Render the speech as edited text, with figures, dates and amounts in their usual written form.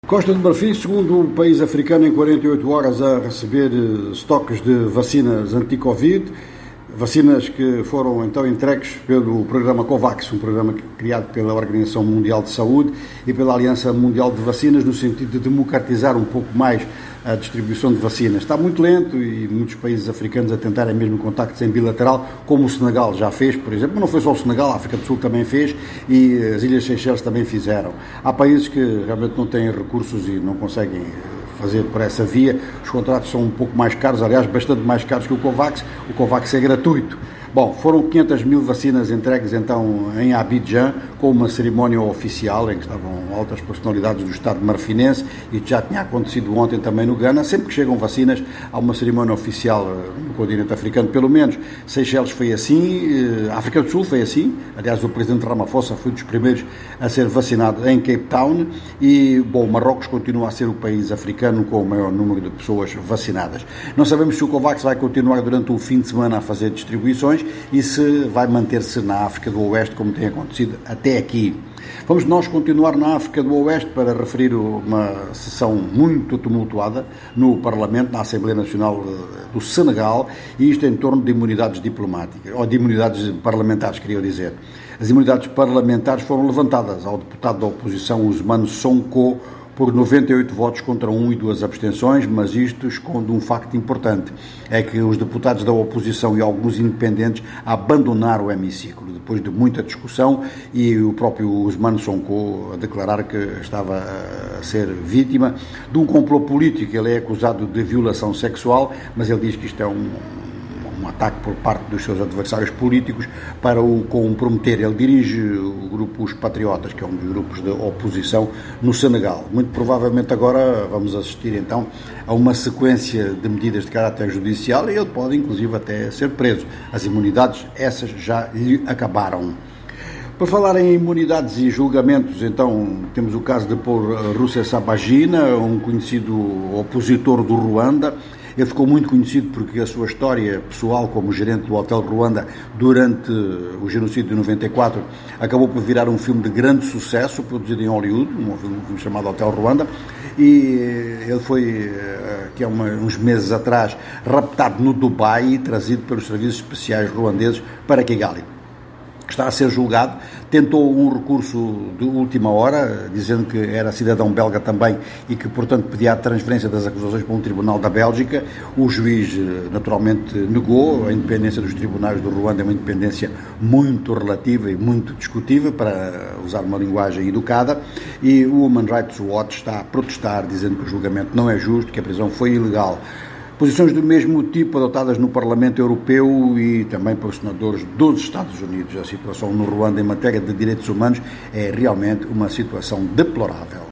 Costa do Marfim, segundo o país africano em 48 horas a receber estoques de vacinas anti-Covid, vacinas que foram então entregues pelo programa COVAX, um programa criado pela Organização Mundial de Saúde e pela Aliança Mundial de Vacinas, no sentido de democratizar um pouco mais a distribuição de vacinas. Está muito lento e muitos países africanos a tentarem mesmo contactos em bilateral, como o Senegal já fez, por exemplo, mas não foi só o Senegal, a África do Sul também fez e as Ilhas Seychelles também fizeram. Há países que realmente não têm recursos e não conseguem fazer por essa via. Os contratos são um pouco mais caros, aliás, bastante mais caros que o COVAX. O COVAX é gratuito. Bom, foram 500 mil vacinas entregues então em Abidjan, com uma cerimónia oficial em que estavam altas personalidades do Estado marfinense, e já tinha acontecido ontem também no Ghana. Sempre que chegam vacinas há uma cerimónia oficial no continente africano, pelo menos. Seychelles foi assim, a África do Sul foi assim, aliás o presidente Ramaphosa foi dos primeiros a ser vacinado em Cape Town e, bom, Marrocos continua a ser o país africano com o maior número de pessoas vacinadas. Não sabemos se o COVAX vai continuar durante o fim de semana a fazer distribuições e se vai manter-se na África do Oeste, como tem acontecido até aqui. Vamos nós continuar na África do Oeste para referir uma sessão muito tumultuada no Parlamento, na Assembleia Nacional do Senegal, e isto em torno de imunidades diplomáticas, ou de imunidades parlamentares, queria dizer. As imunidades parlamentares foram levantadas ao deputado da oposição, Ousmane Sonko, por 98 votos contra 1 e 2 abstenções, mas isto esconde um facto importante, é que os deputados da oposição e alguns independentes abandonaram o hemiciclo, depois de muita discussão, e o próprio Ousmane Sonko a declarar que estava a ser vítima de um complô político. Ele é acusado de violação sexual, mas ele diz que isto é um ataque por parte dos seus adversários políticos para o comprometer. Ele dirige o grupo Os Patriotas, que é um dos grupos de oposição no Senegal. Muito provavelmente agora vamos assistir então a uma sequência de medidas de caráter judicial e ele pode inclusive até ser preso. As imunidades, essas já lhe acabaram. Para falar em imunidades e julgamentos, então, temos o caso de Paul Rusesabagina, um conhecido opositor do Ruanda. Ele ficou muito conhecido porque a sua história pessoal como gerente do Hotel Ruanda durante o genocídio de 94 acabou por virar um filme de grande sucesso, produzido em Hollywood, um filme chamado Hotel Ruanda, e ele foi, aqui há uns meses atrás, raptado no Dubai e trazido pelos serviços especiais ruandeses para Kigali. Está a ser julgado, tentou um recurso de última hora, dizendo que era cidadão belga também e que, portanto, pedia a transferência das acusações para um tribunal da Bélgica. O juiz, naturalmente, negou. A independência dos tribunais do Ruanda é uma independência muito relativa e muito discutível, para usar uma linguagem educada, e o Human Rights Watch está a protestar, dizendo que o julgamento não é justo, que a prisão foi ilegal. Posições do mesmo tipo adotadas no Parlamento Europeu e também pelos senadores dos Estados Unidos. A situação no Ruanda em matéria de direitos humanos é realmente uma situação deplorável.